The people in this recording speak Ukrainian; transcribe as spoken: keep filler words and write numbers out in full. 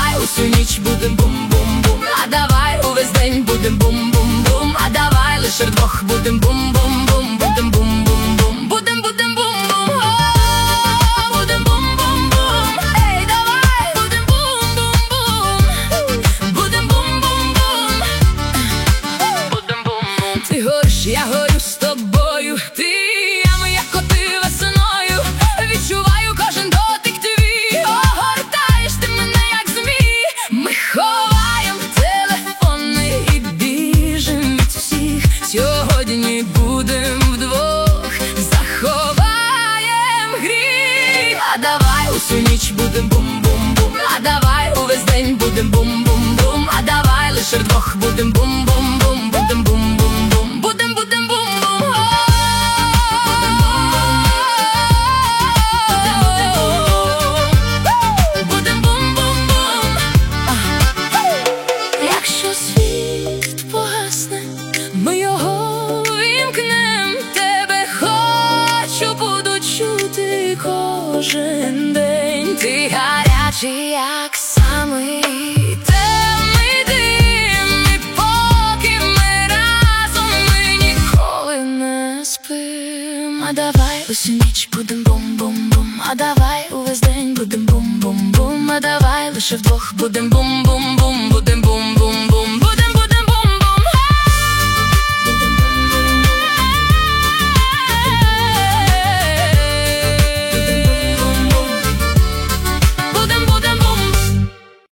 давай усю ніч будем бум-бум-бум, а давай увесь день будем бум-бум-бум, а давай лише вдвох будем бум-бум-бум, будем бум-бум-бум, будем будем бум-бум, о, будем бум-бум-бум, ей, давай, будем бум-бум-бум, будем бум-бум-бум, будем бум-бум. Ти гориш, я горю з тобою, ти я моя коти весною, відчуваю кожен дотик твій, огортаєш ти мене як змій. Ми ховаєм телефони і біжим від всіх, сьогодні будем вдвох, заховаєм гріх. А давай усю ніч будем бум-бум-бум, а давай увесь день будем бум-бум-бум, а давай лише вдвох будем бум-бум-бум, будем бум-бум-бум, будем будем бум-бум, о, будем бум-бум, будем бум-бум-бум. Якщо світ погасне, ми його вімкнем, тебе хочу, буду чути кожен день. Ти гарячий, як самий темний дим, і поки ми разом, ми ніколи не спим. А давай усю ніч будем бум-бум-бум, а давай увесь день будем бум-бум-бум, а давай лише вдвох будем бум-бум-бум, будем бум-бум-бум.